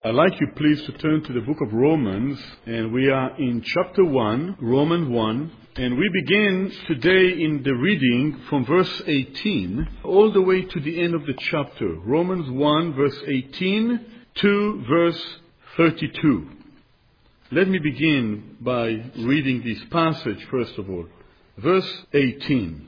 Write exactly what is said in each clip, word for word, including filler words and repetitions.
I'd like you please to turn to the book of Romans, and we are in chapter one, Romans one, and we begin today in the reading from verse eighteen all the way to the end of the chapter. Romans one verse eighteen to verse thirty-two. Let me begin by reading this passage first of all. Verse eighteen.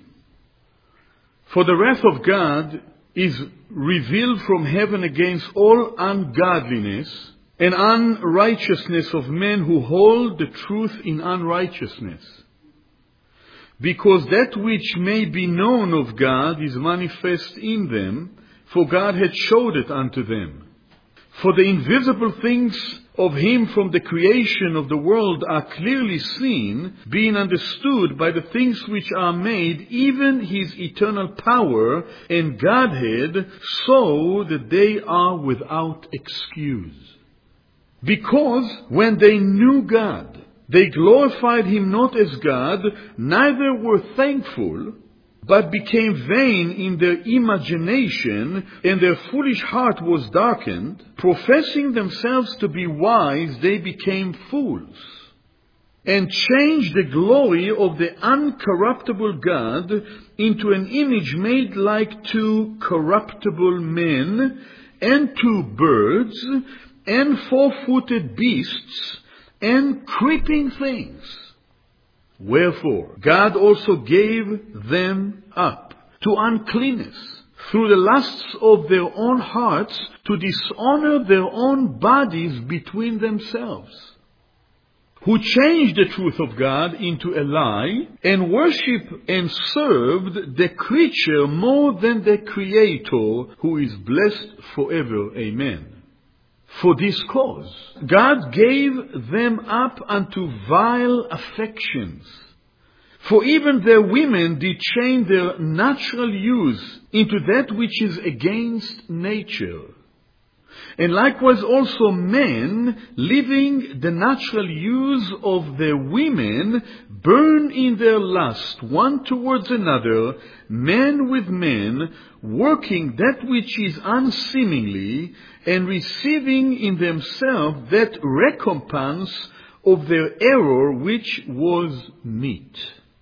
For the wrath of God is revealed from heaven against all ungodliness and unrighteousness of men who hold the truth in unrighteousness. Because that which may be known of God is manifest in them, for God hath showed it unto them. For the invisible things of him from the creation of the world are clearly seen, being understood by the things which are made, even his eternal power and Godhead, so that they are without excuse. Because when they knew God, they glorified him not as God, neither were thankful, but became vain in their imagination, and their foolish heart was darkened. Professing themselves to be wise, they became fools, and changed the glory of the uncorruptible God into an image made like to corruptible men, and to birds, and four-footed beasts, and creeping things. Wherefore, God also gave them up to uncleanness through the lusts of their own hearts, to dishonor their own bodies between themselves, who changed the truth of God into a lie, and worship and served the creature more than the Creator, who is blessed forever. Amen. For this cause, God gave them up unto vile affections. For even their women did change their natural use into that which is against nature. And likewise also men, leaving the natural use of their women, burn in their lust one towards another, men with men, working that which is unseemly, and receiving in themselves that recompense of their error which was meet.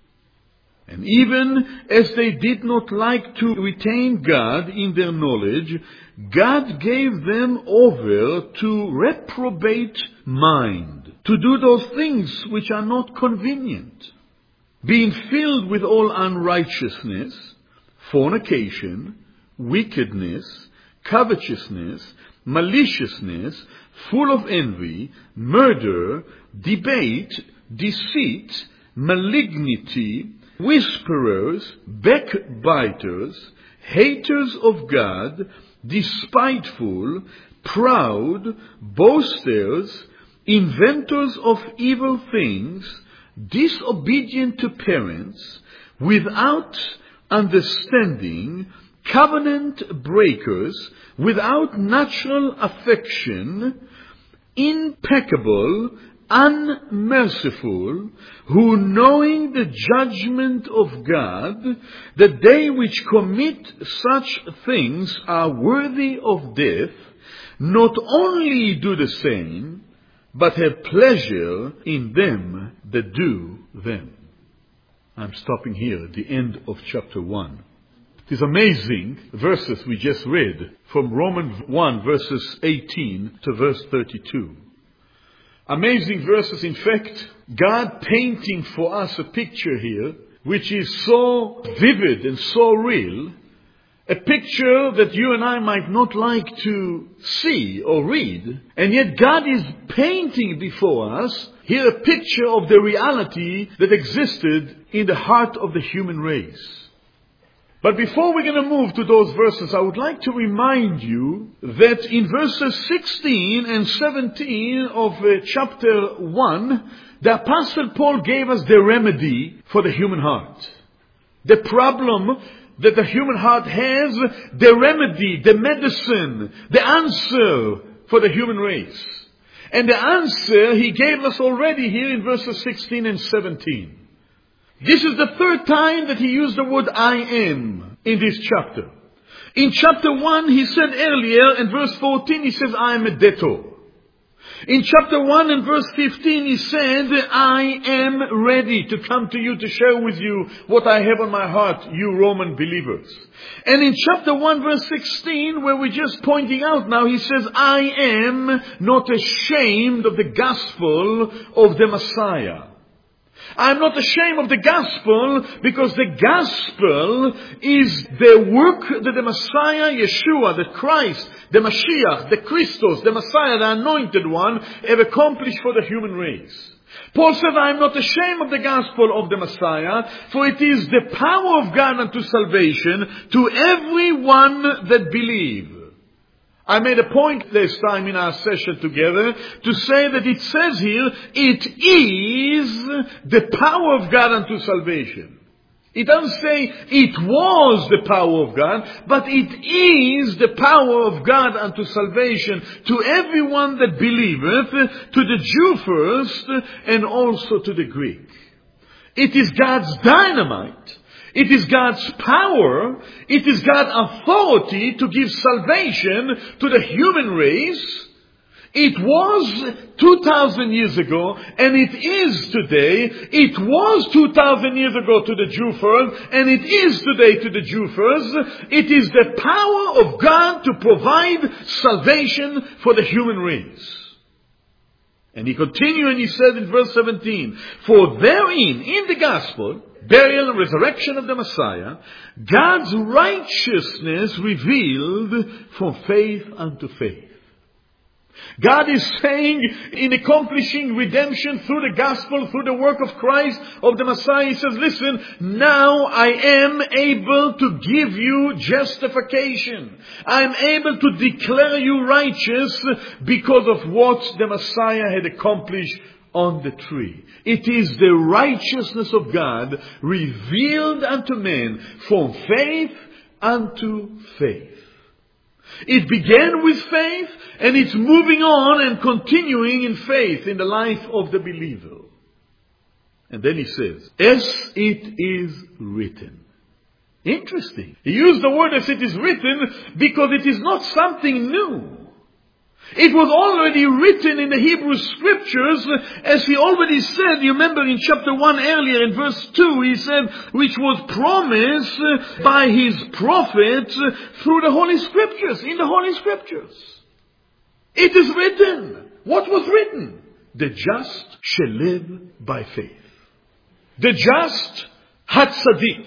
And even as they did not like to retain God in their knowledge, God gave them over to reprobate mind, to do those things which are not convenient, being filled with all unrighteousness, fornication, wickedness, covetousness, maliciousness, full of envy, murder, debate, deceit, malignity, whisperers, backbiters, haters of God, despiteful, proud, boasters, inventors of evil things, disobedient to parents, without understanding, covenant breakers, without natural affection, impeccable, unmerciful, who knowing the judgment of God, that they which commit such things are worthy of death, not only do the same, but have pleasure in them that do them. I'm stopping here at the end of chapter one. These amazing verses we just read from Romans one verses eighteen to verse thirty-two. Amazing verses, in fact, God painting for us a picture here which is so vivid and so real, a picture that you and I might not like to see or read, and yet God is painting before us here a picture of the reality that existed in the heart of the human race. But before we're going to move to those verses, I would like to remind you that in verses sixteen and seventeen of uh, chapter one, the Apostle Paul gave us the remedy for the human heart. The problem that the human heart has, the remedy, the medicine, the answer for the human race. And the answer he gave us already here in verses sixteen and seventeen. This is the third time that he used the word I am in this chapter. In chapter one, he said earlier, in verse fourteen, he says, I am a debtor. In chapter one and verse fifteen, he said, I am ready to come to you to share with you what I have on my heart, you Roman believers. And in chapter one verse sixteen, where we're just pointing out now, he says, I am not ashamed of the gospel of the Messiah. I'm not ashamed of the gospel, because the gospel is the work that the Messiah, Yeshua, the Christ, the Mashiach, the Christos, the Messiah, the Anointed One, have accomplished for the human race. Paul said, I am not ashamed of the gospel of the Messiah, for it is the power of God unto salvation to everyone that believe. I made a point last time in our session together to say that it says here, it is the power of God unto salvation. It doesn't say it was the power of God, but it is the power of God unto salvation to everyone that believeth, to the Jew first, and also to the Greek. It is God's dynamite. It is God's power. It is God's authority to give salvation to the human race. It was two thousand years ago, and it is today. It was two thousand years ago to the Jew first, and it is today to the Jew first. It is the power of God to provide salvation for the human race. And he continued and he said in verse seventeen, for therein, in the gospel, burial and resurrection of the Messiah, God's righteousness revealed from faith unto faith. God is saying, in accomplishing redemption through the gospel, through the work of Christ, of the Messiah, he says, listen, now I am able to give you justification. I am able to declare you righteous because of what the Messiah had accomplished on the tree. It is the righteousness of God revealed unto men from faith unto faith. It began with faith, and it's moving on and continuing in faith in the life of the believer. And then he says, as it is written. Interesting. He used the word as it is written because it is not something new. It was already written in the Hebrew scriptures, as he already said. You remember in chapter one earlier, in verse two, he said, which was promised by his prophet through the Holy Scriptures, in the Holy Scriptures. It is written. What was written? The just shall live by faith. The just, hatzadik,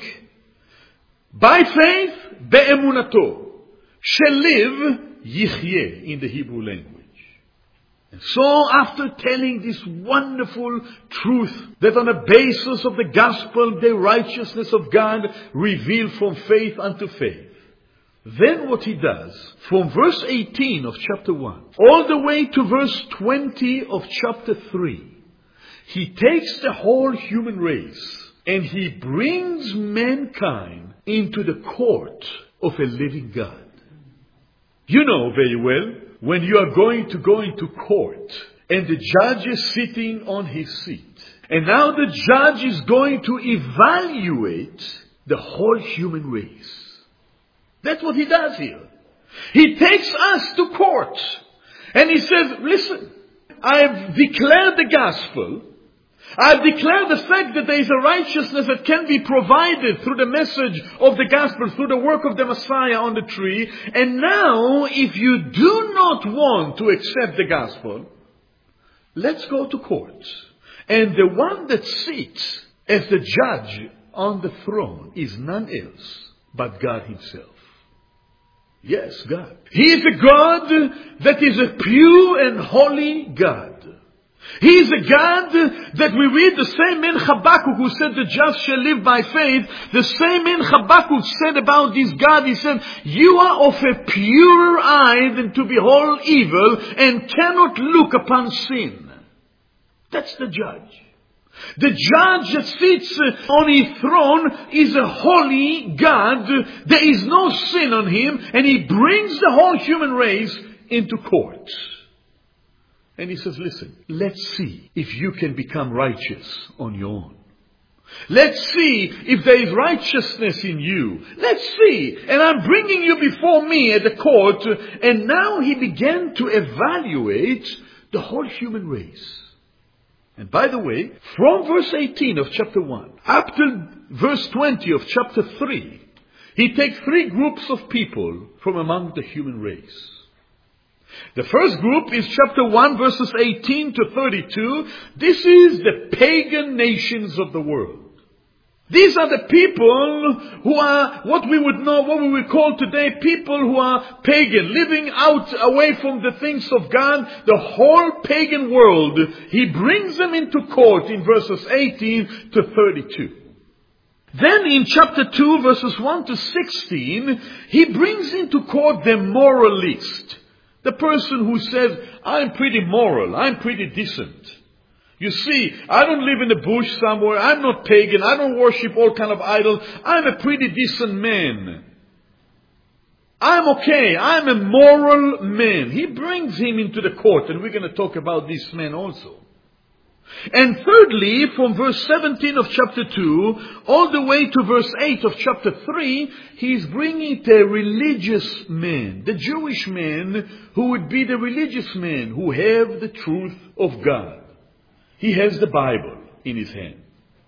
by faith, be'emunato, shall live, Yichyeh, in the Hebrew language. And so after telling this wonderful truth that on the basis of the gospel, the righteousness of God revealed from faith unto faith, then what he does, from verse eighteen of chapter one, all the way to verse twenty of chapter three, he takes the whole human race and he brings mankind into the court of a living God. You know very well, when you are going to go into court, and the judge is sitting on his seat, and now the judge is going to evaluate the whole human race. That's what he does here. He takes us to court, and he says, listen, I have declared the gospel. I've declared the fact that there is a righteousness that can be provided through the message of the gospel, through the work of the Messiah on the tree. And now, if you do not want to accept the gospel, let's go to court. And the one that sits as the judge on the throne is none else but God himself. Yes, God. He is a God that is a pure and holy God. He is a God that we read the same in Habakkuk who said the just shall live by faith. The same in Habakkuk said about this God. He said, you are of a purer eye than to behold evil and cannot look upon sin. That's the judge. The judge that sits on his throne is a holy God. There is no sin on him, and he brings the whole human race into court. And he says, listen, let's see if you can become righteous on your own. Let's see if there is righteousness in you. Let's see. And I'm bringing you before me at the court. And now he began to evaluate the the whole human race. And by the way, from verse eighteen of chapter one up to verse twenty of chapter three, he takes three groups of people from among the human race. The first group is chapter one verses eighteen to thirty-two. This is the pagan nations of the world. These are the people who are what we would know, what we would call today people who are pagan, living out away from the things of God, the whole pagan world. He brings them into court in verses eighteen to thirty-two. Then in chapter two verses one to sixteen, he brings into court the moralist. The person who says, I'm pretty moral, I'm pretty decent. You see, I don't live in the bush somewhere. I'm not pagan. I don't worship all kind of idols. I'm a pretty decent man. I'm okay. I'm a moral man. He brings him into the court, and we're going to talk about this man also. And thirdly, from verse seventeen of chapter two, all the way to verse eight of chapter three, he's bringing the religious man, the Jewish man, who would be the religious man, who have the truth of God. He has the Bible in his hand.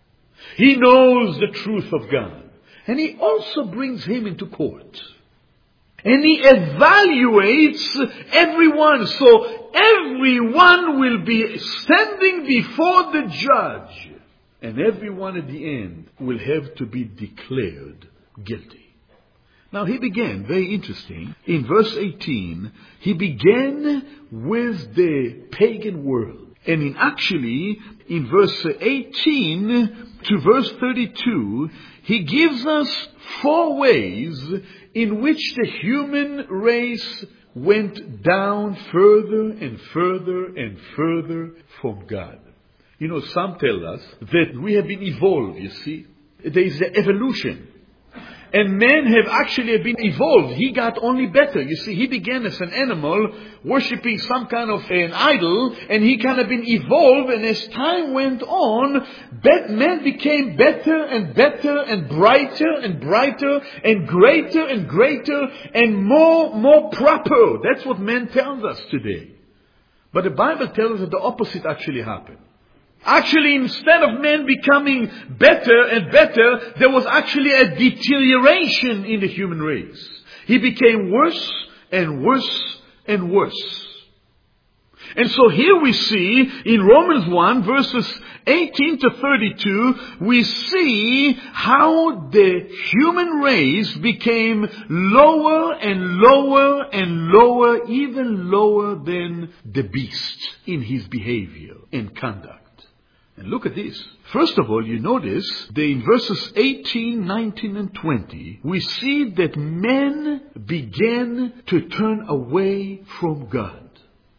He knows the truth of God. And he also brings him into court. And he evaluates everyone. So everyone will be standing before the judge. And everyone at the end will have to be declared guilty. Now he began, very interesting, in verse eighteen, he began with the pagan world. And in actually, in verse eighteen to verse thirty-two, he gives us four ways in which the human race went down further and further and further from God. You know, some tell us that we have been evolved, you see. There is the evolution. And men have actually been evolved. He got only better. You see, he began as an animal, worshipping some kind of an idol, and he kind of been evolved, and as time went on, men became better and better and brighter and brighter and greater and greater and more, more proper. That's what men tells us today. But the Bible tells us that the opposite actually happened. Actually, instead of men becoming better and better, there was actually a deterioration in the human race. He became worse and worse and worse. And so here we see in Romans one verses eighteen to thirty-two, we see how the human race became lower and lower and lower, even lower than the beast in his behavior and conduct. And look at this. First of all, you notice that in verses eighteen, nineteen, and twenty, we see that men began to turn away from God.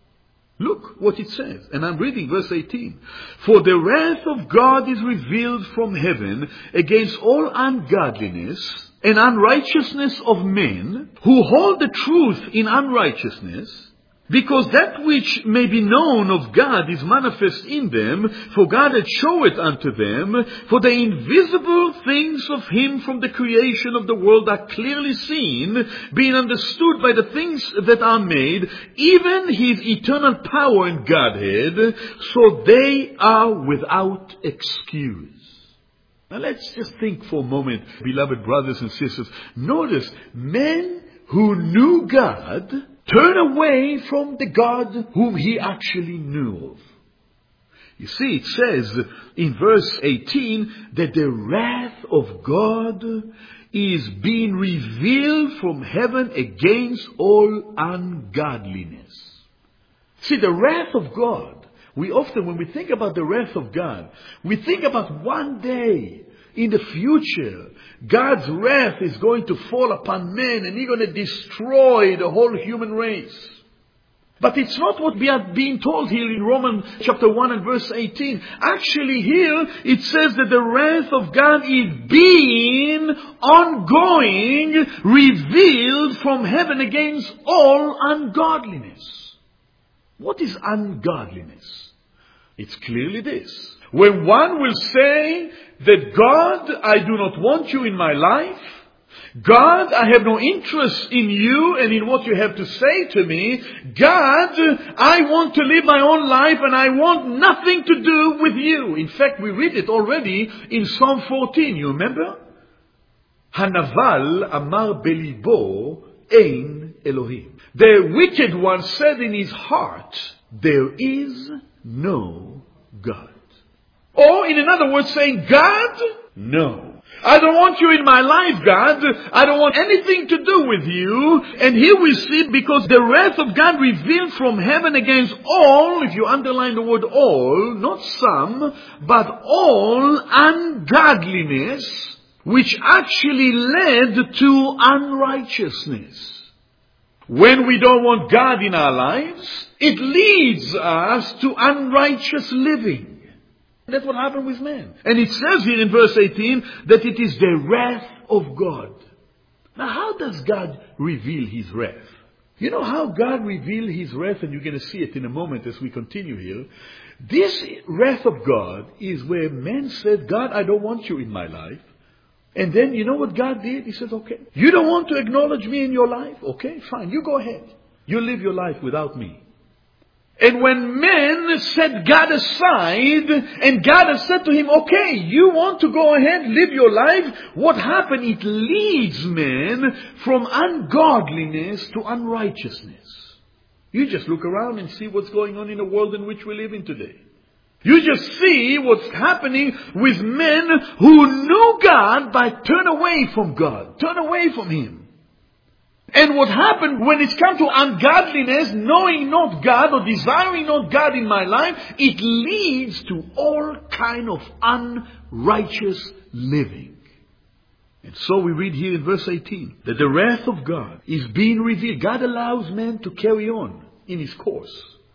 Look what it says. And I'm reading verse eighteen. For the wrath of God is revealed from heaven against all ungodliness and unrighteousness of men who hold the truth in unrighteousness, because that which may be known of God is manifest in them, for God hath showed it unto them. For the invisible things of him from the creation of the world are clearly seen, being understood by the things that are made, even his eternal power and Godhead, so they are without excuse. Now let's just think for a moment, beloved brothers and sisters. Notice, men who knew God turn away from the God whom he actually knew of. You see, it says in verse eighteen that the wrath of God is being revealed from heaven against all ungodliness. See, the wrath of God, we often, when we think about the wrath of God, we think about one day in the future, God's wrath is going to fall upon men and he's going to destroy the whole human race. But it's not what we are being told here in Romans chapter one and verse eighteen. Actually here it says that the wrath of God is being ongoing, revealed from heaven against all ungodliness. What is ungodliness? It's clearly this. When one will say that God, I do not want you in my life, God, I have no interest in you and in what you have to say to me. God, I want to live my own life and I want nothing to do with you. In fact, we read it already in Psalm fourteen. You remember? Hanaval amar belibo ein Elohim. The wicked one said in his heart, there is no God. Or in another word saying, God, no. I don't want you in my life, God. I don't want anything to do with you. And here we see, because the wrath of God revealed from heaven against all, if you underline the word all, not some, but all ungodliness, which actually led to unrighteousness. When we don't want God in our lives, it leads us to unrighteous living. That's what happened with man. And it says here in verse eighteen that it is the wrath of God. Now how does God reveal His wrath? You know how God revealed His wrath, and you're going to see it in a moment as we continue here. This wrath of God is where man said, God, I don't want you in my life. And then you know what God did? He said, okay, you don't want to acknowledge me in your life? Okay, fine, you go ahead. You live your life without me. And when men set God aside, and God has said to him, okay, you want to go ahead, live your life, what happened? It leads men from ungodliness to unrighteousness. You just look around and see what's going on in the world in which we live in today. You just see what's happening with men who knew God but turn away from God, turn away from Him. And what happened when it's come to ungodliness, knowing not God or desiring not God in my life, it leads to all kind of unrighteous living. And so we read here in verse eighteen that the wrath of God is being revealed. God allows man to carry on in his course.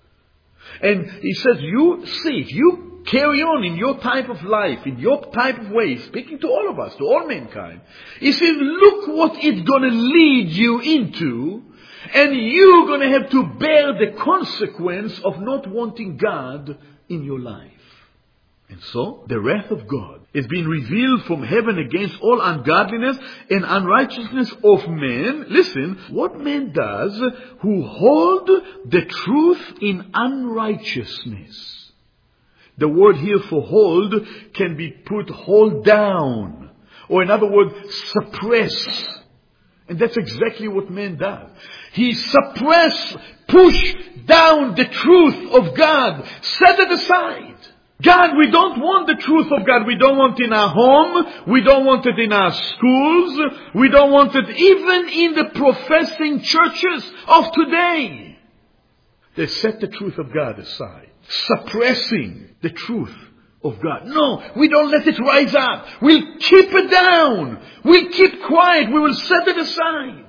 And He says, you see, if you carry on in your type of life, in your type of way, speaking to all of us, to all mankind, He says, look what it's going to lead you into, and you're going to have to bear the consequence of not wanting God in your life. And so, the wrath of God is being revealed from heaven against all ungodliness and unrighteousness of men. Listen, what man does who hold the truth in unrighteousness. The word here for hold can be put hold down. Or in other words, suppress. And that's exactly what man does. He suppress, push down the truth of God. Set it aside. God, we don't want the truth of God. We don't want it in our home. We don't want it in our schools. We don't want it even in the professing churches of today. They set the truth of God aside, suppressing the truth of God. No, we don't let it rise up. We'll keep it down. We'll keep quiet. We will set it aside.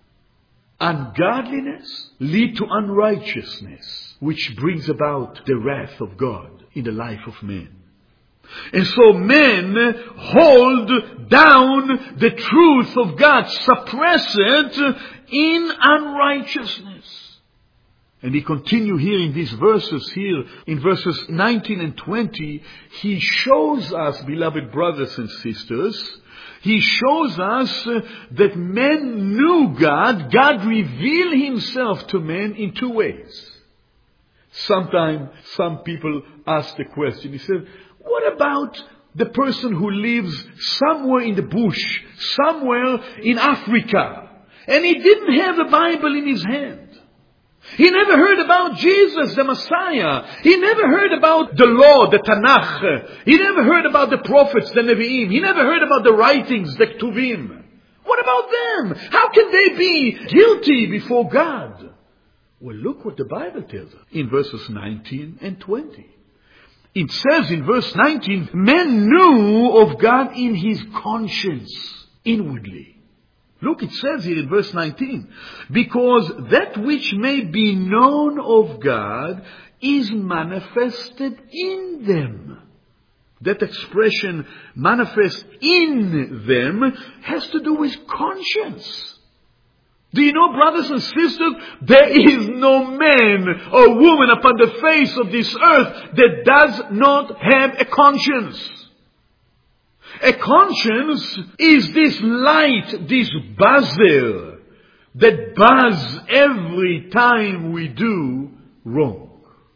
Ungodliness lead to unrighteousness, which brings about the wrath of God in the life of men. And so men hold down the truth of God, suppress it in unrighteousness. And he continues here in these verses here, in verses nineteen and twenty, he shows us, beloved brothers and sisters, he shows us uh, that men knew God. God revealed Himself to men in two ways. Sometimes some people ask the question, he said, what about the person who lives somewhere in the bush, somewhere in Africa, and he didn't have a Bible in his hand? He never heard about Jesus, the Messiah. He never heard about the law, the Tanakh. He never heard about the prophets, the Nevi'im. He never heard about the writings, the Ketuvim. What about them? How can they be guilty before God? Well, look what the Bible tells us in verses nineteen and twenty. It says in verse nineteen, men knew of God in his conscience, inwardly. Look, it says here in verse nineteen, because that which may be known of God is manifested in them. That expression, manifest in them, has to do with conscience. Do you know, brothers and sisters, there is no man or woman upon the face of this earth that does not have a conscience. A conscience is this light, this buzzer that buzz every time we do wrong.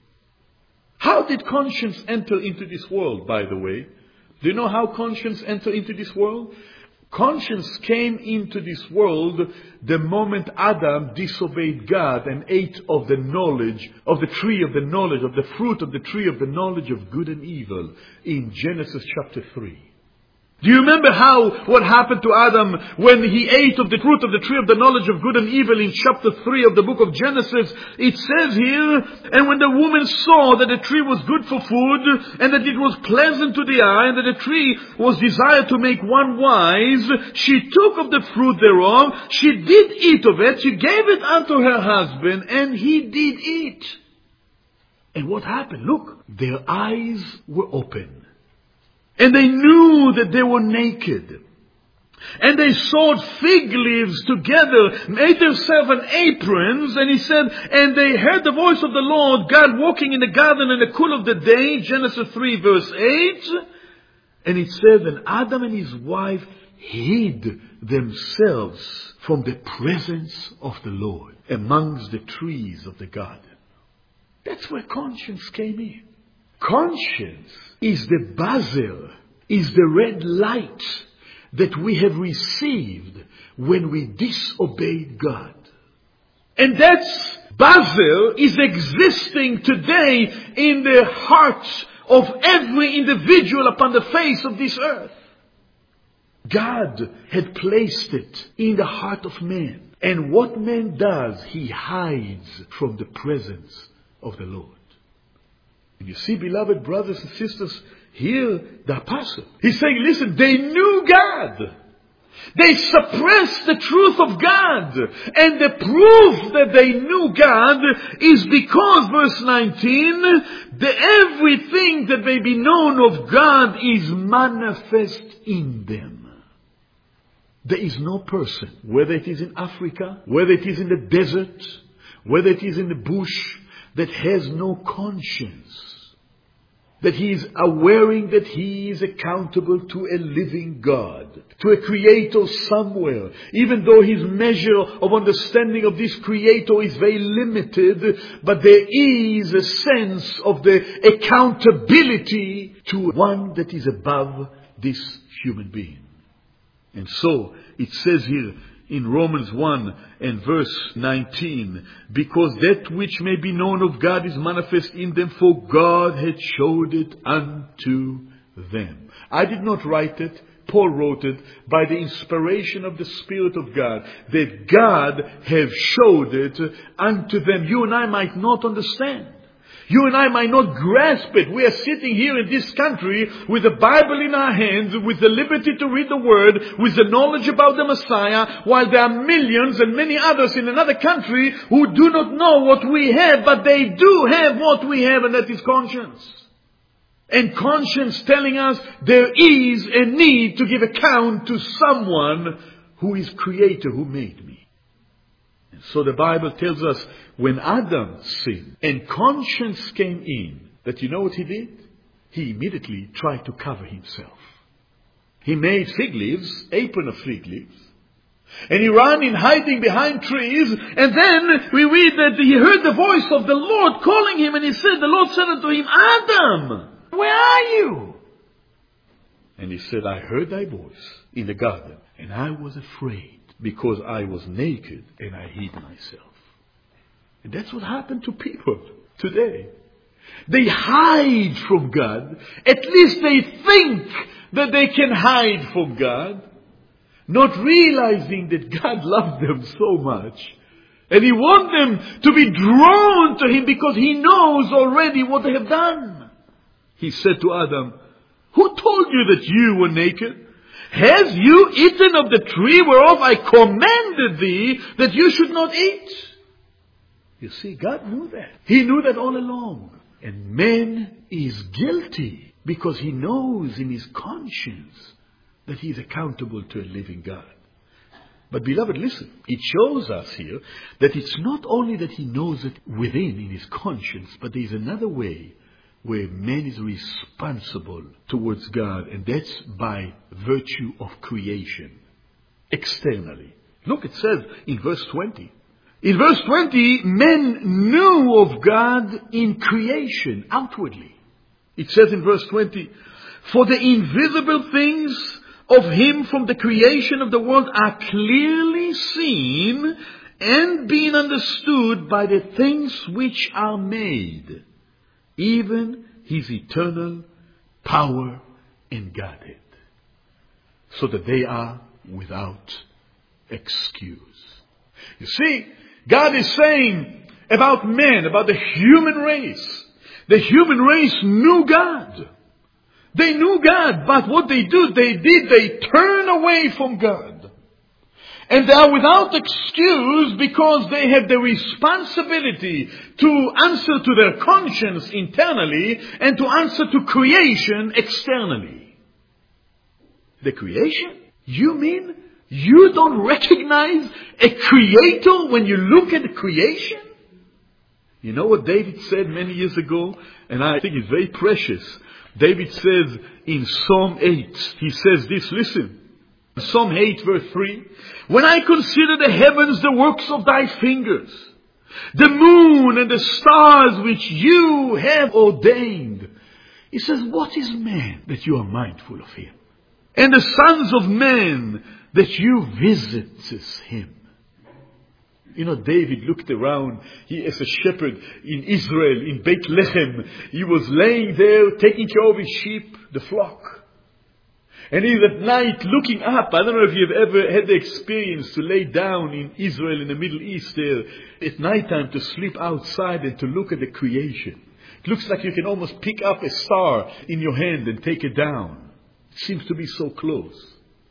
How did conscience enter into this world, by the way? Do you know how conscience entered into this world? Conscience came into this world the moment Adam disobeyed God and ate of the knowledge, of the tree of the knowledge, of the fruit of the tree of the knowledge of good and evil in Genesis chapter three. Do you remember how, what happened to Adam when he ate of the fruit of the tree of the knowledge of good and evil in chapter three of the book of Genesis? It says here, and when the woman saw that the tree was good for food, and that it was pleasant to the eye, and that the tree was desired to make one wise, she took of the fruit thereof, she did eat of it, she gave it unto her husband, and he did eat. And what happened? Look, their eyes were open. And they knew that they were naked. And they sewed fig leaves together, made themselves an aprons, and he said, and they heard the voice of the Lord God walking in the garden in the cool of the day, Genesis three verse eight. And it said, and Adam and his wife hid themselves from the presence of the Lord amongst the trees of the garden. That's where conscience came in. Conscience is the buzzer, is the red light that we have received when we disobeyed God. And that buzzer is existing today in the hearts of every individual upon the face of this earth. God had placed it in the heart of man. And what man does, he hides from the presence of the Lord. And you see, beloved brothers and sisters, here the apostle, he's saying, listen, they knew God. They suppressed the truth of God. And the proof that they knew God is because, verse nineteen, the everything that may be known of God is manifest in them. There is no person, whether it is in Africa, whether it is in the desert, whether it is in the bush, that has no conscience. That he is aware that he is accountable to a living God, to a creator somewhere. Even though his measure of understanding of this creator is very limited, but there is a sense of the accountability to one that is above this human being. And so it says here in Romans one and verse nineteen, because that which may be known of God is manifest in them, for God had showed it unto them. I did not write it. Paul wrote it by the inspiration of the Spirit of God, that God have showed it unto them. You and I might not understand. You and I might not grasp it. We are sitting here in this country with the Bible in our hands, with the liberty to read the Word, with the knowledge about the Messiah, while there are millions and many others in another country who do not know what we have, but they do have what we have, and that is conscience. And conscience telling us there is a need to give account to someone who is Creator, who made me. And so the Bible tells us when Adam sinned and conscience came in, that you know what he did? He immediately tried to cover himself. He made fig leaves, apron of fig leaves, and he ran in hiding behind trees. And then we read that he heard the voice of the Lord calling him, and he said, the Lord said unto him, Adam, where are you? And he said, I heard thy voice in the garden, and I was afraid, because I was naked and I hid myself. And that's what happened to people today. They hide from God. At least they think that they can hide from God, not realizing that God loved them so much. And He wants them to be drawn to Him because He knows already what they have done. He said to Adam, who told you that you were naked? Has you eaten of the tree whereof I commanded thee that you should not eat? You see, God knew that. He knew that all along. And man is guilty because he knows in his conscience that he is accountable to a living God. But beloved, listen, it shows us here that it's not only that he knows it within in his conscience, but there is another way where man is responsible towards God, and that's by virtue of creation, externally. Look, it says in verse twenty. In verse twenty, men knew of God in creation, outwardly. It says in verse twenty, for the invisible things of Him from the creation of the world are clearly seen and being understood by the things which are made, even His eternal power and Godhead, so that they are without excuse. You see, God is saying about men, about the human race, the human race knew God. They knew God, but what they do, they did, they turn away from God. And they are without excuse because they have the responsibility to answer to their conscience internally and to answer to creation externally. The creation? You mean you don't recognize a creator when you look at the creation? You know what David said many years ago? And I think it's very precious. David says in Psalm eight, he says this, listen. Psalm eight verse three. When I consider the heavens, the works of thy fingers, the moon and the stars which you have ordained. He says, what is man that you are mindful of him? And the sons of men that you visitest him. You know, David looked around. He, as a shepherd in Israel, in Bethlehem, he was laying there taking care of his sheep, the flock. And he's at night looking up. I don't know if you've ever had the experience to lay down in Israel, in the Middle East there, at nighttime to sleep outside and to look at the creation. It looks like you can almost pick up a star in your hand and take it down. It seems to be so close.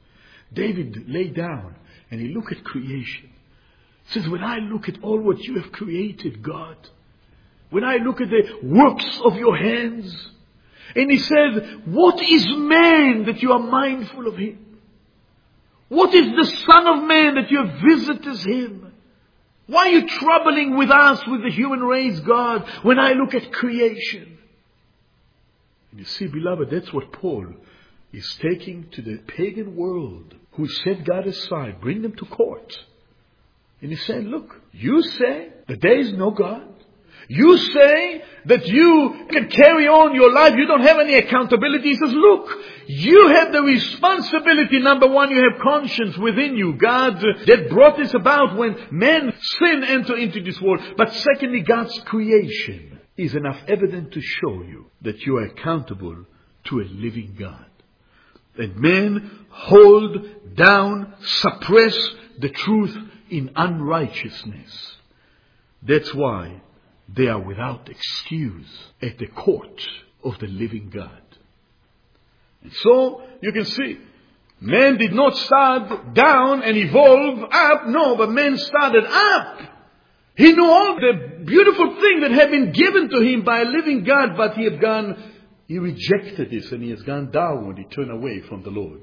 David lay down and he looked at creation. He says, when I look at all what you have created, God, when I look at the works of your hands, and he said, what is man that you are mindful of him? What is the Son of Man that you have visited him? Why are you troubling with us, with the human race, God, when I look at creation? And you see, beloved, that's what Paul is taking to the pagan world who set God aside, bring them to court. And he's saying, look, you say that there is no God. You say that you can carry on your life. You don't have any accountability. He says, look, you have the responsibility. Number one, you have conscience within you. God uh, that brought this about when men sin enter into this world. But secondly, God's creation is enough evidence to show you that you are accountable to a living God. And men hold down, suppress the truth in unrighteousness. That's why they are without excuse at the court of the living God. And so, you can see, man did not start down and evolve up. No, but man started up. He knew all the beautiful things that had been given to him by a living God, but he had gone, he rejected this and he has gone downward. He turned away from the Lord.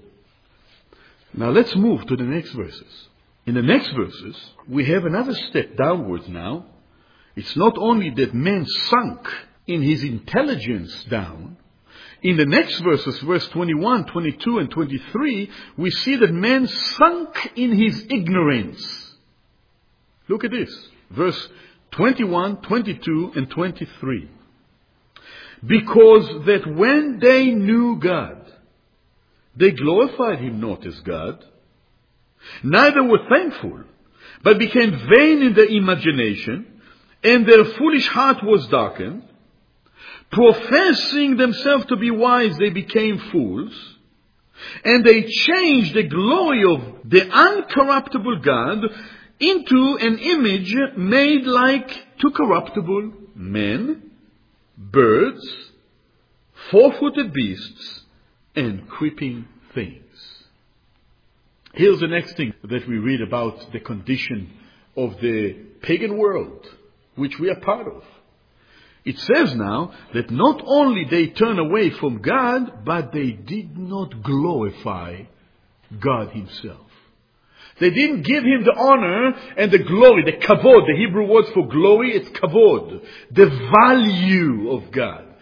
Now let's move to the next verses. In the next verses, we have another step downwards now. It's not only that man sunk in his intelligence down. In the next verses, verse twenty-one, twenty-two, and twenty-three, we see that man sunk in his ignorance. Look at this. Verse twenty-one, twenty-two, and twenty-three. Because that when they knew God, they glorified him not as God, neither were thankful, but became vain in their imagination, and their foolish heart was darkened. Professing themselves to be wise, they became fools, and they changed the glory of the uncorruptible God into an image made like to corruptible men, birds, four-footed beasts, and creeping things. Here's the next thing that we read about the condition of the pagan world, which we are part of. It says now that not only they turn away from God, but they did not glorify God himself. They didn't give him the honor and the glory, the kavod. The Hebrew word for glory is kavod. The value of God.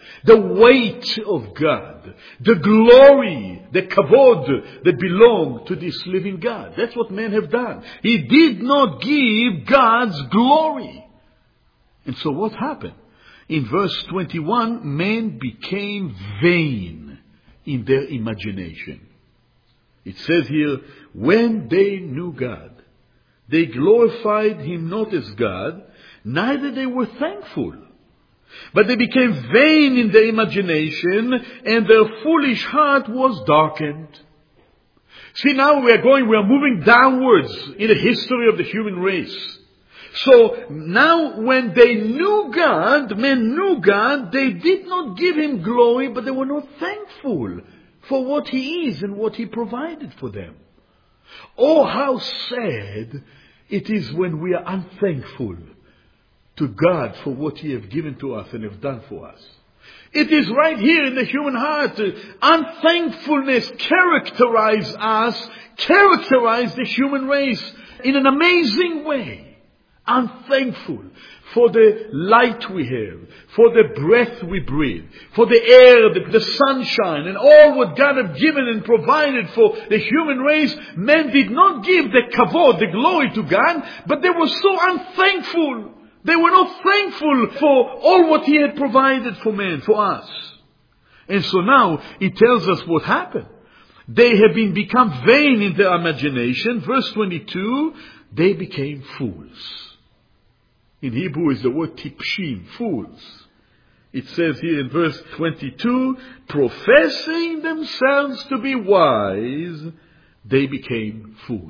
the weight of God, the glory, the kavod that belong to this living God. That's what men have done. He did not give God's glory. And so what happened? In verse twenty-one, men became vain in their imagination. It says here, when they knew God, they glorified Him not as God, neither they were thankful. But they became vain in their imagination, and their foolish heart was darkened. See, now we are going, we are moving downwards in the history of the human race. So now when they knew God, men knew God, they did not give Him glory, but they were not thankful for what He is and what He provided for them. Oh, how sad it is when we are unthankful to God for what He has given to us and has done for us. It is right here in the human heart. Unthankfulness characterizes us, characterizes the human race in an amazing way. Unthankful for the light we have, for the breath we breathe, for the air, the, the sunshine, and all what God has given and provided for the human race. Men did not give the kavod, the glory to God, but they were so unthankful. They were not thankful for all what He had provided for men, for us. And so now it tells us what happened. They have been become vain in their imagination. Verse twenty-two, they became fools. In Hebrew is the word tipshim, fools. It says here in verse twenty-two, professing themselves to be wise, they became fools.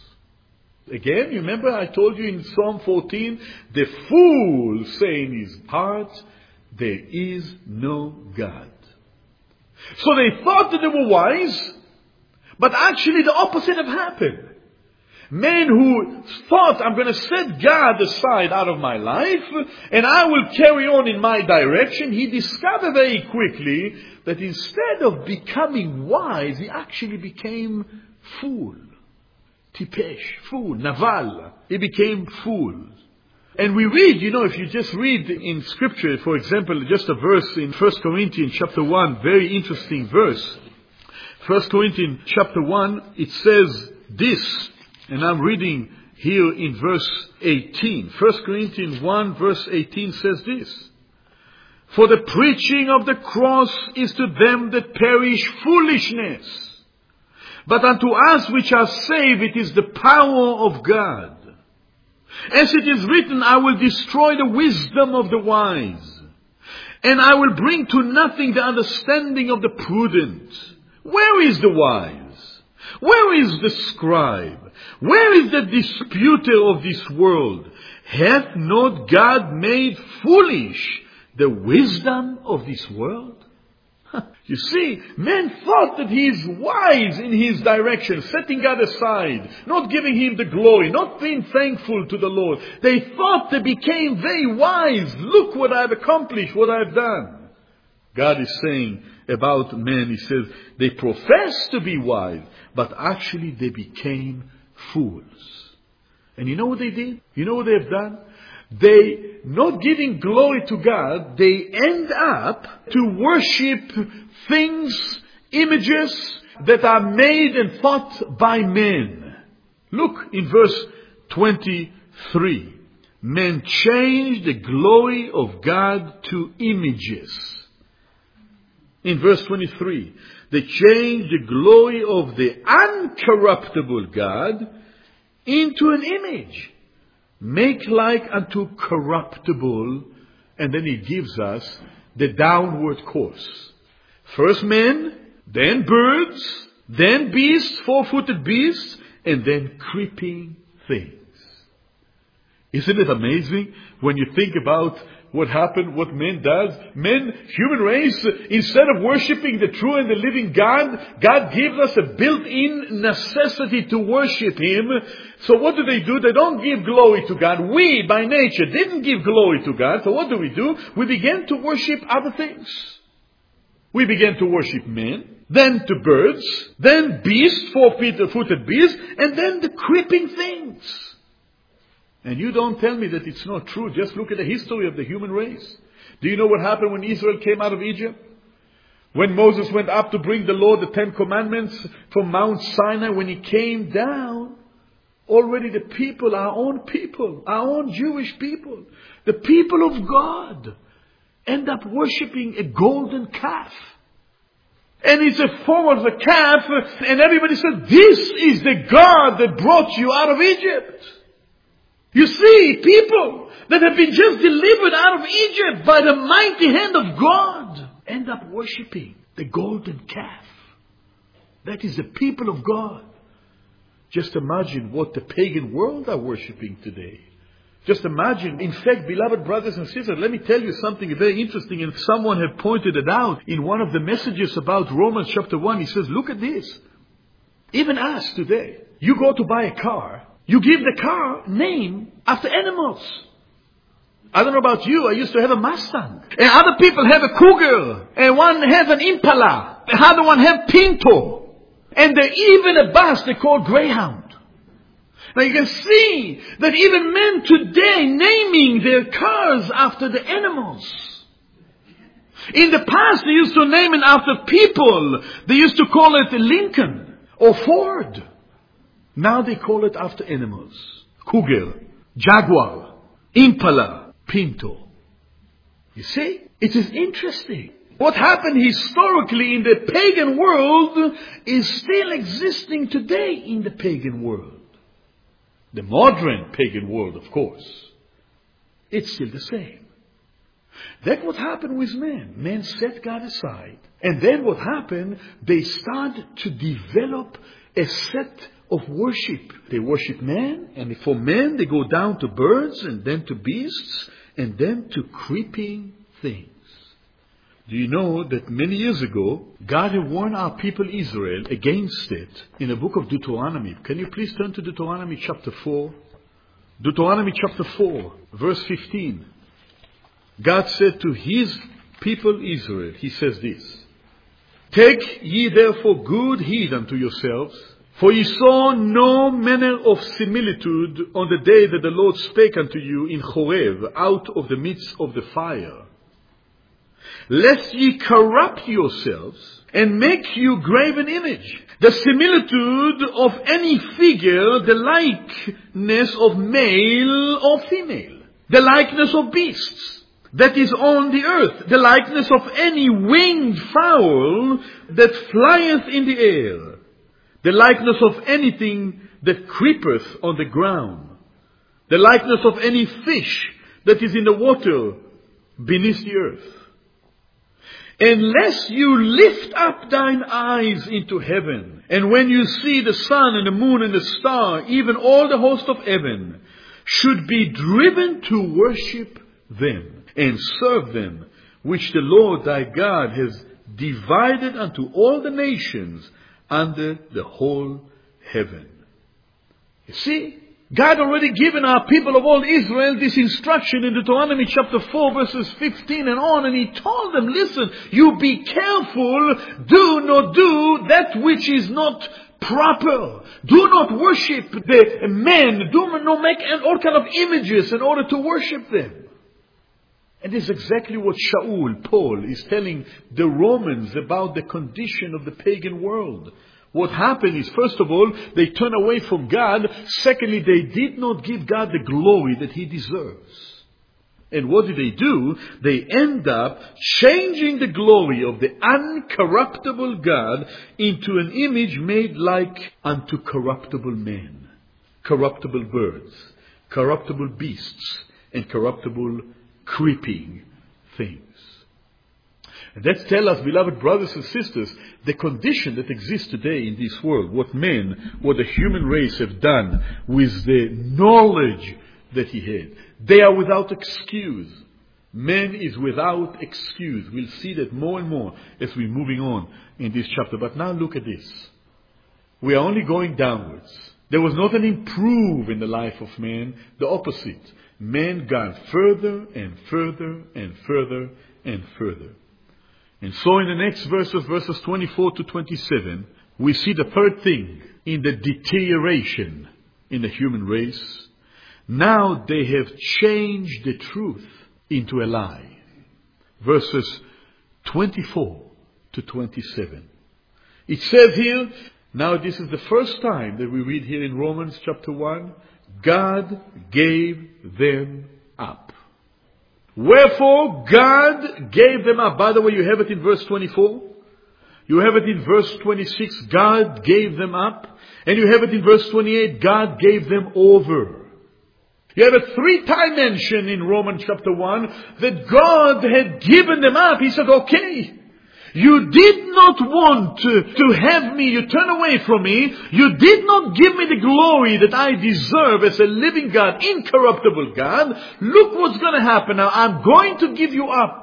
Again, you remember I told you in Psalm fourteen, the fool say in his heart, there is no God. So they thought that they were wise, but actually the opposite have happened. Men who thought, I'm going to set God aside out of my life, and I will carry on in my direction, he discovered very quickly that instead of becoming wise, he actually became fool. Tipesh, fool, naval. He became fool. And we read, you know, if you just read in Scripture, for example, just a verse in First Corinthians chapter one, very interesting verse. First Corinthians chapter one, it says this, and I'm reading here in verse eighteen. First Corinthians one, verse eighteen says this. For the preaching of the cross is to them that perish foolishness. But unto us which are saved, it is the power of God. As it is written, I will destroy the wisdom of the wise, and I will bring to nothing the understanding of the prudent. Where is the wise? Where is the scribe? Where is the disputer of this world? Hath not God made foolish the wisdom of this world? You see, men thought that he is wise in his direction, setting God aside, not giving Him the glory, not being thankful to the Lord. They thought they became very wise. Look what I have accomplished, what I have done. God is saying about men, He says, they profess to be wise, but actually they became fools. And you know what they did? You know what they have done? They, not giving glory to God, they end up to worship things, images that are made and thought by men. Look in verse twenty-three. Men change the glory of God to images. In verse twenty-three, they change the glory of the uncorruptible God into an image. Make like unto corruptible, and then He gives us the downward course. First men, then birds, then beasts, four-footed beasts, and then creeping things. Isn't it amazing when you think about what happened, what men does? Men, human race, instead of worshipping the true and the living God, God gives us a built-in necessity to worship Him. So what do they do? They don't give glory to God. We, by nature, didn't give glory to God. So what do we do? We began to worship other things. We began to worship men, then to birds, then beasts, four-footed beasts, and then the creeping things. And you don't tell me that it's not true. Just look at the history of the human race. Do you know what happened when Israel came out of Egypt? When Moses went up to bring the law, the Ten Commandments from Mount Sinai, when he came down, already the people, our own people, our own Jewish people, the people of God, end up worshipping a golden calf. And it's a form of the calf, and everybody said, this is the God that brought you out of Egypt. You see, people that have been just delivered out of Egypt by the mighty hand of God end up worshipping the golden calf. That is the people of God. Just imagine what the pagan world are worshipping today. Just imagine. In fact, beloved brothers and sisters, let me tell you something very interesting, and someone had pointed it out in one of the messages about Romans chapter one. He says, look at this. Even us today, you go to buy a car, you give the car name after animals. I don't know about you, I used to have a Mustang. And other people have a Cougar. And one has an Impala. The other one have Pinto. And there's even a bus they call Greyhound. Now you can see that even men today naming their cars after the animals. In the past they used to name it after people. They used to call it Lincoln or Ford. Now they call it after animals. Cougar, Jaguar, Impala, Pinto. You see, it is interesting. What happened historically in the pagan world is still existing today in the pagan world. The modern pagan world, of course, it's still the same. That's what happened with men. Men set God aside. And then what happened, they started to develop a set of worship. They worship man, and for men they go down to birds, and then to beasts, and then to creeping things. Do you know that many years ago, God had warned our people Israel against it in the book of Deuteronomy? Can you please turn to Deuteronomy chapter four? Deuteronomy chapter four, verse fifteen. God said to His people Israel, He says this, take ye therefore good heed unto yourselves, for ye saw no manner of similitude on the day that the Lord spake unto you in Horeb out of the midst of the fire. Lest ye corrupt yourselves and make you graven image, the similitude of any figure, the likeness of male or female, the likeness of beasts that is on the earth, the likeness of any winged fowl that flieth in the air, the likeness of anything that creepeth on the ground, the likeness of any fish that is in the water beneath the earth. Unless you lift up thine eyes into heaven, and when you see the sun and the moon and the star, even all the host of heaven, should be driven to worship them and serve them, which the Lord thy God has divided unto all the nations under the whole heaven. You see, God already given our people of all Israel this instruction in Deuteronomy chapter four verses fifteen and on, and He told them, listen, you be careful, do not do that which is not proper. Do not worship the men, do not make all kind of images in order to worship them. And this is exactly what Shaul, Paul, is telling the Romans about the condition of the pagan world. What happened is, first of all, they turned away from God. Secondly, they did not give God the glory that He deserves. And what did they do? They end up changing the glory of the uncorruptible God into an image made like unto corruptible men, corruptible birds, corruptible beasts, and corruptible creeping things. And that tells us, beloved brothers and sisters, the condition that exists today in this world, what men, what the human race have done with the knowledge that he had. They are without excuse. Man is without excuse. We'll see that more and more as we're moving on in this chapter. But now look at this. We are only going downwards. There was not an improve in the life of man. The opposite. Man gone further and further and further and further. And so in the next verses, verses twenty-four to twenty-seven, we see the third thing in the deterioration in the human race. Now they have changed the truth into a lie. verses twenty-four to twenty-seven. It says here, now this is the first time that we read here in Romans chapter one, God gave them up. Wherefore God gave them up. By the way, you have it in verse twenty-four. You have it in verse twenty-six, God gave them up. And you have it in verse twenty-eight, God gave them over. You have a three-time mention in Romans chapter one that God had given them up. He said, okay, you did not want to, to have me, you turn away from me. You did not give me the glory that I deserve as a living God, incorruptible God. Look what's going to happen now. I'm going to give you up.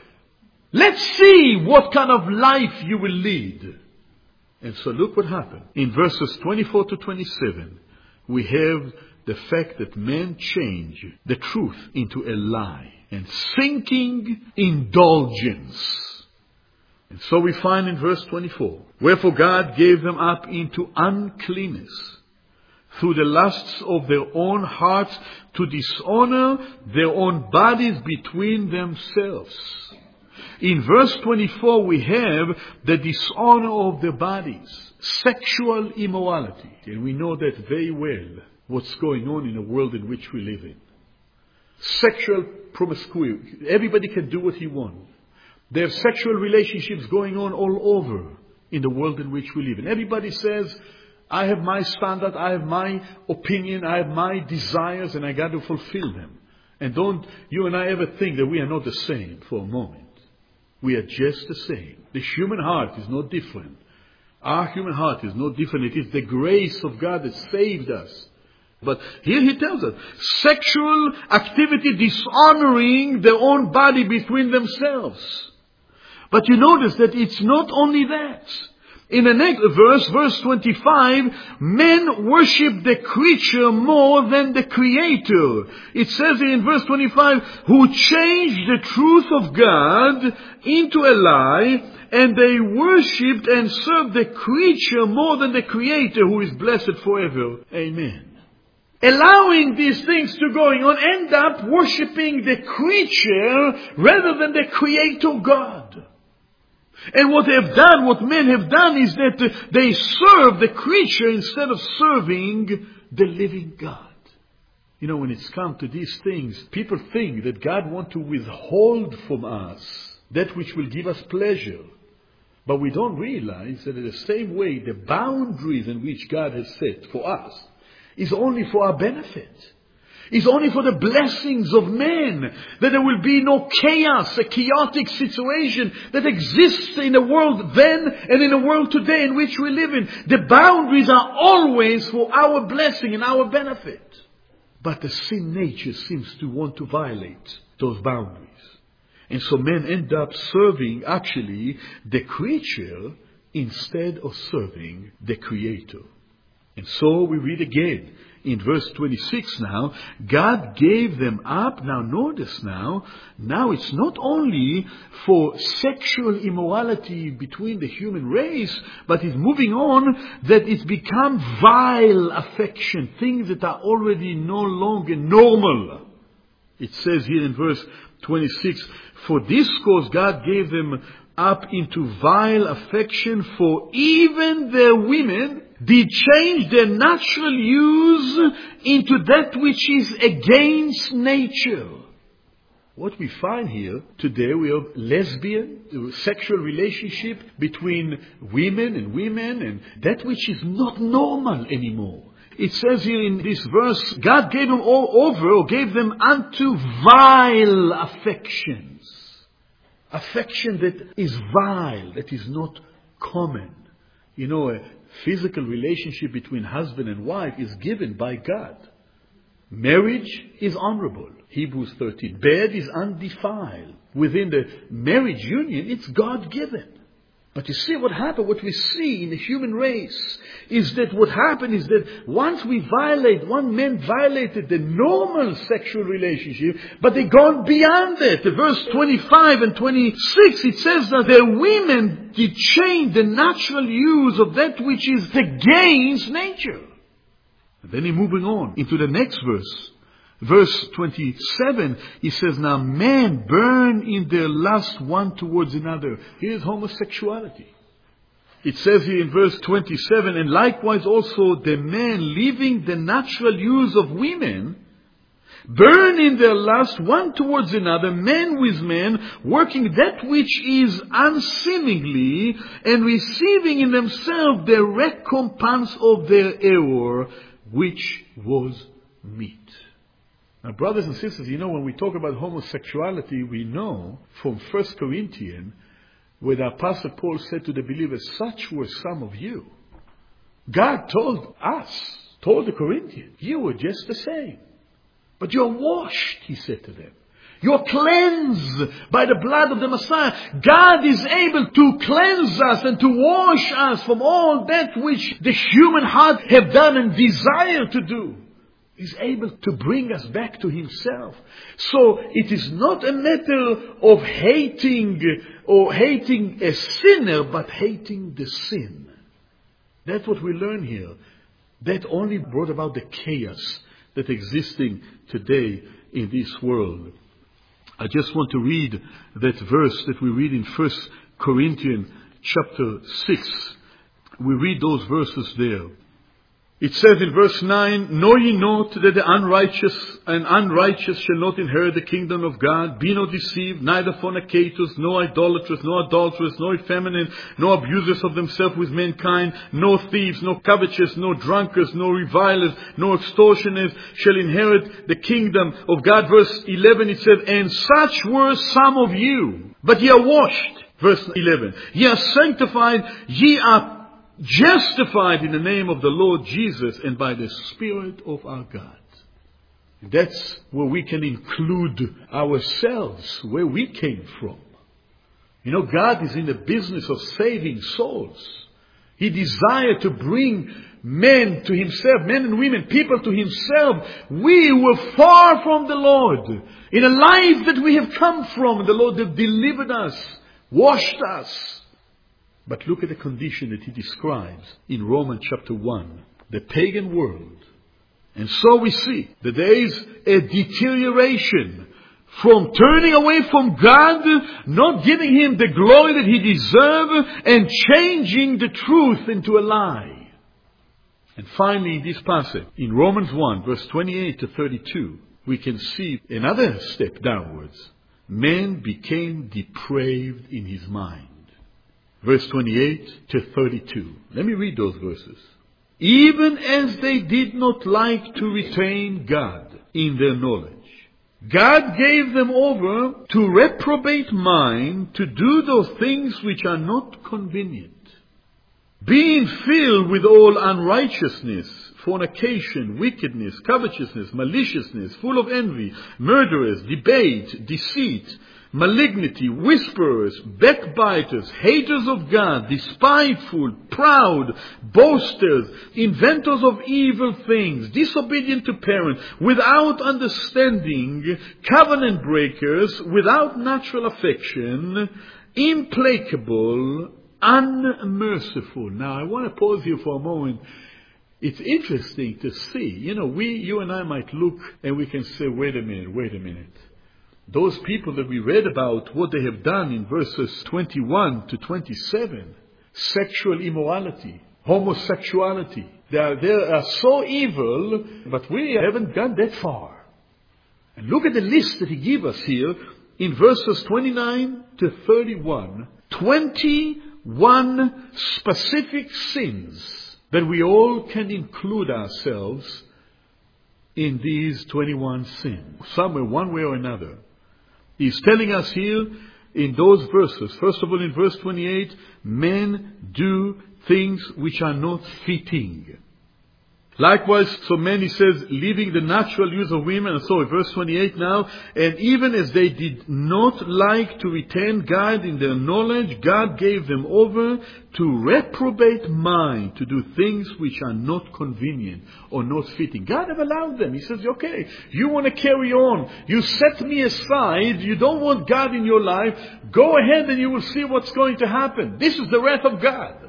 Let's see what kind of life you will lead. And so look what happened. In verses twenty-four to twenty-seven, we have the fact that men change the truth into a lie and sinking indulgence. And so we find in verse twenty-four, wherefore God gave them up into uncleanness through the lusts of their own hearts to dishonor their own bodies between themselves. In verse twenty-four we have the dishonor of their bodies, sexual immorality. And we know that very well what's going on in the world in which we live in. Sexual promiscuity. Everybody can do what he wants. There are sexual relationships going on all over in the world in which we live in. Everybody says, I have my standard, I have my opinion, I have my desires, and I got to fulfill them. And don't you and I ever think that we are not the same for a moment. We are just the same. The human heart is not different. Our human heart is not different. It is the grace of God that saved us. But here he tells us, sexual activity dishonoring their own body between themselves. But you notice that it's not only that. In the next verse, verse twenty-five, men worship the creature more than the Creator. It says in verse twenty-five, who changed the truth of God into a lie, and they worshipped and served the creature more than the Creator, who is blessed forever. Amen. Allowing these things to going on, end up worshipping the creature rather than the Creator God. And what they have done, what men have done, is that they serve the creature instead of serving the living God. You know, when it's come to these things, people think that God wants to withhold from us that which will give us pleasure. But we don't realize that in the same way, the boundaries in which God has set for us is only for our benefit. Is only for the blessings of men. That there will be no chaos, a chaotic situation that exists in the world then and in the world today in which we live in. The boundaries are always for our blessing and our benefit. But the sin nature seems to want to violate those boundaries. And so men end up serving actually the creature instead of serving the Creator. And so we read again in verse twenty-six now, God gave them up. Now notice now, now it's not only for sexual immorality between the human race, but it's moving on that it's become vile affection, things that are already no longer normal. It says here in verse twenty-six, for this cause God gave them up into vile affection, for even their women did change their natural use into that which is against nature. What we find here today, we have lesbian, sexual relationship between women and women, and that which is not normal anymore. It says here in this verse, God gave them all over, or gave them unto vile affections. Affection that is vile, that is not common. You know, a physical relationship between husband and wife is given by God. Marriage is honorable. Hebrews thirteen. Bed is undefiled. Within the marriage union, it's God-given. But you see what happened, what we see in the human race, is that what happened is that once we violate, one man violated the normal sexual relationship, but they gone beyond it. The verse twenty-five and twenty-six, it says that the women did change the natural use of that which is against nature. And then he's moving on into the next verse, verse twenty-seven, he says, now men burn in their lust one towards another. Here's homosexuality. It says here in verse twenty-seven, and likewise also the men leaving the natural use of women, burn in their lust one towards another, men with men, working that which is unseemly, and receiving in themselves the recompense of their error, which was meat. Now, brothers and sisters, you know, when we talk about homosexuality, we know from First Corinthians, where the Apostle Paul said to the believers, such were some of you. God told us, told the Corinthians, you were just the same. But you're washed, he said to them. You're cleansed by the blood of the Messiah. God is able to cleanse us and to wash us from all that which the human heart have done and desire to do. He's able to bring us back to himself. So it is not a matter of hating or hating a sinner, but hating the sin. That's what we learn here. That only brought about the chaos that existing today in this world. I just want to read that verse that we read in First Corinthians chapter six. We read those verses there. It says in verse nine, know ye not that the unrighteous and unrighteous shall not inherit the kingdom of God? Be not deceived, neither fornicators, nor idolaters, nor adulterers, nor effeminate, nor abusers of themselves with mankind, nor thieves, nor covetous, nor drunkards, nor revilers, nor extortioners shall inherit the kingdom of God. Verse eleven, it says, and such were some of you, but ye are washed. Verse eleven, ye are sanctified, ye are justified in the name of the Lord Jesus and by the Spirit of our God. That's where we can include ourselves, where we came from. You know, God is in the business of saving souls. He desired to bring men to himself, men and women, people to himself. We were far from the Lord. In a life that we have come from, the Lord has delivered us, washed us. But look at the condition that he describes in Romans chapter one, the pagan world. And so we see that there is a deterioration from turning away from God, not giving him the glory that he deserves, and changing the truth into a lie. And finally, in this passage, in Romans one, verse twenty-eight to thirty-two, we can see another step downwards. Man became depraved in his mind. Verse twenty-eight to thirty-two. Let me read those verses. Even as they did not like to retain God in their knowledge, God gave them over to reprobate mind to do those things which are not convenient. Being filled with all unrighteousness, fornication, wickedness, covetousness, maliciousness, full of envy, murderers, debate, deceit, malignity, whisperers, backbiters, haters of God, despiteful, proud, boasters, inventors of evil things, disobedient to parents, without understanding, covenant breakers, without natural affection, implacable, unmerciful. Now I want to pause here for a moment. It's interesting to see, you know, we, you and I might look and we can say, wait a minute, wait a minute. Those people that we read about, what they have done in verses twenty-one to twenty-seven, sexual immorality, homosexuality, they are, they are so evil, but we haven't gone that far. And look at the list that he gives us here in verses twenty-nine to thirty-one, twenty-one specific sins that we all can include ourselves in these twenty-one sins, somewhere, one way or another. He's telling us here in those verses, first of all in verse twenty-eight, men do things which are not fitting. Likewise, so men, he says, leaving the natural use of women. And so in verse twenty-eight now, and even as they did not like to retain God in their knowledge, God gave them over to reprobate mind, to do things which are not convenient or not fitting. God have allowed them. He says, okay, you want to carry on. You set me aside. You don't want God in your life. Go ahead and you will see what's going to happen. This is the wrath of God.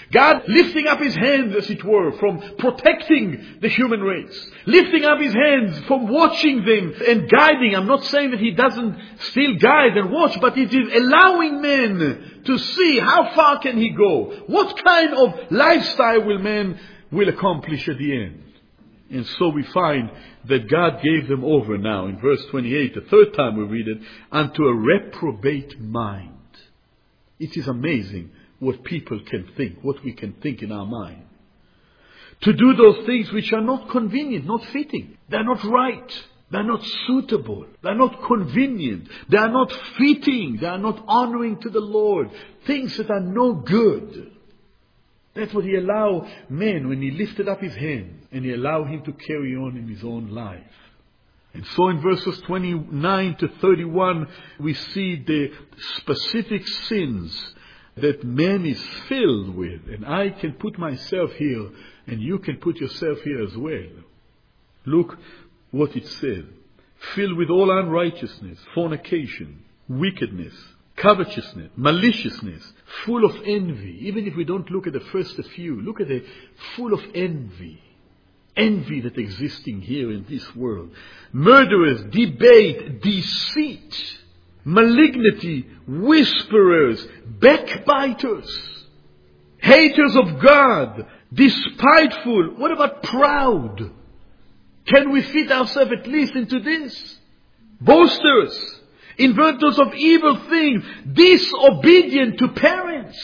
God lifting up His hands, as it were, from protecting the human race. Lifting up His hands from watching them and guiding. I'm not saying that He doesn't still guide and watch, but it is allowing men to see how far can He go. What kind of lifestyle will man will accomplish at the end. And so we find that God gave them over now, in verse twenty-eight, the third time we read it, unto a reprobate mind. It is amazing what people can think, what we can think in our mind. To do those things which are not convenient, not fitting. They're not right. They're not suitable. They're not convenient. They are not fitting. They are not honoring to the Lord. Things that are no good. That's what He allowed men when He lifted up His hand and He allowed him to carry on in his own life. And so in verses twenty-nine to thirty-one, we see the specific sins that man is filled with. And I can put myself here, and you can put yourself here as well. Look what it said. Filled with all unrighteousness, fornication, wickedness, covetousness, maliciousness, full of envy. Even if we don't look at the first few, look at the full of envy. Envy that existing here in this world. Murderers, debate, deceit, malignity, whisperers, backbiters, haters of God, despiteful. What about proud? Can we fit ourselves at least into this? Boasters, inventors of evil things, disobedient to parents.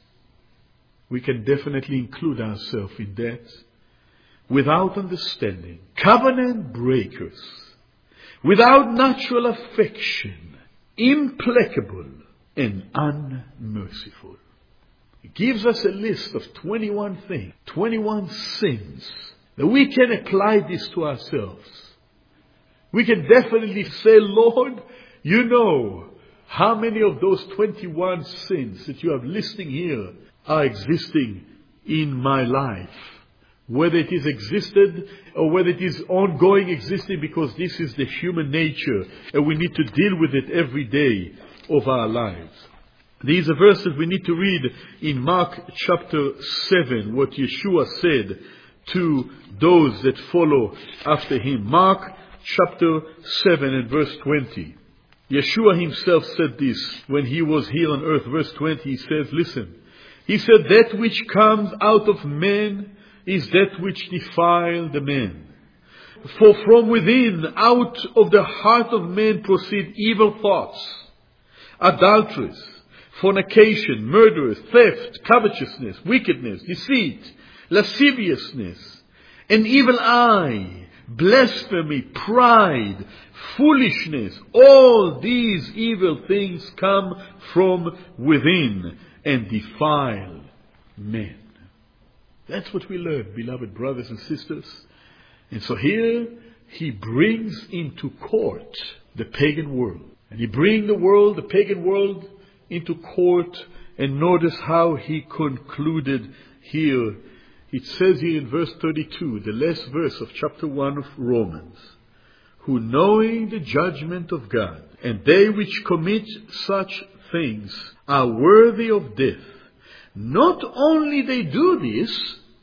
We can definitely include ourselves in that. Without understanding, covenant breakers, without natural affection, implacable and unmerciful. It gives us a list of twenty-one things, twenty-one sins, that we can apply this to ourselves. We can definitely say, Lord, you know how many of those twenty-one sins that you have listing here are existing in my life. Whether it is existed or whether it is ongoing existing, because this is the human nature and we need to deal with it every day of our lives. These are verses we need to read in Mark chapter seven, what Yeshua said to those that follow after Him. Mark chapter seven and verse twenty. Yeshua Himself said this when He was here on earth. Verse twenty, He says, listen. He said, that which comes out of men is that which defile the man. For from within, out of the heart of men proceed evil thoughts, adulteries, fornication, murderers, theft, covetousness, wickedness, deceit, lasciviousness, an evil eye, blasphemy, pride, foolishness. All these evil things come from within and defile men. That's what we learn, beloved brothers and sisters. And so here He brings into court the pagan world. And He brings the world, the pagan world, into court. And notice how He concluded here. It says here in verse thirty-two, the last verse of chapter one of Romans, who knowing the judgment of God, and they which commit such things are worthy of death. Not only they do this,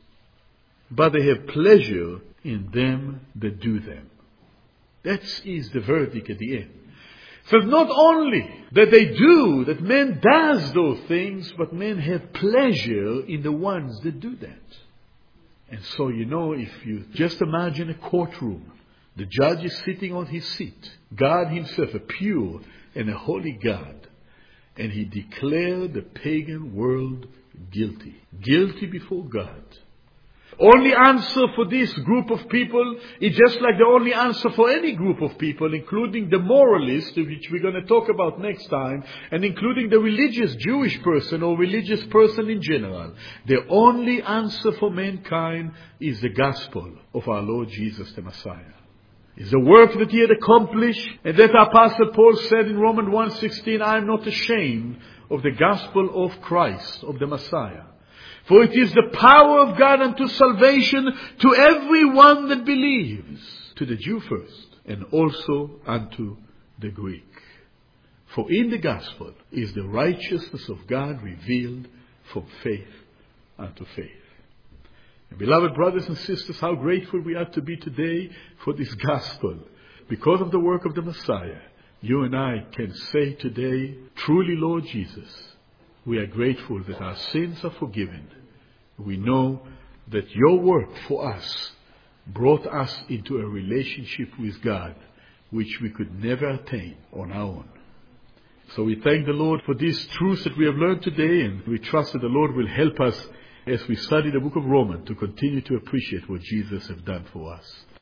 but they have pleasure in them that do them. That is the verdict at the end. So not only that they do, that man does those things, but men have pleasure in the ones that do that. And so, you know, if you just imagine a courtroom, the judge is sitting on his seat, God Himself, a pure and a holy God, and He declared the pagan world guilty. Guilty before God. Only answer for this group of people is just like the only answer for any group of people, including the moralist, which we're going to talk about next time, and including the religious Jewish person or religious person in general. The only answer for mankind is the gospel of our Lord Jesus the Messiah. It's the work that He had accomplished, and that Apostle Paul said in Romans one sixteen, I am not ashamed of the gospel of Christ, of the Messiah. For it is the power of God unto salvation to everyone that believes, to the Jew first, and also unto the Greek. For in the gospel is the righteousness of God revealed from faith unto faith. And beloved brothers and sisters, how grateful we are to be today for this gospel. Because of the work of the Messiah, you and I can say today, truly, Lord Jesus, we are grateful that our sins are forgiven. We know that your work for us brought us into a relationship with God, which we could never attain on our own. So we thank the Lord for these truths that we have learned today, and we trust that the Lord will help us as we study the book of Romans to continue to appreciate what Jesus has done for us.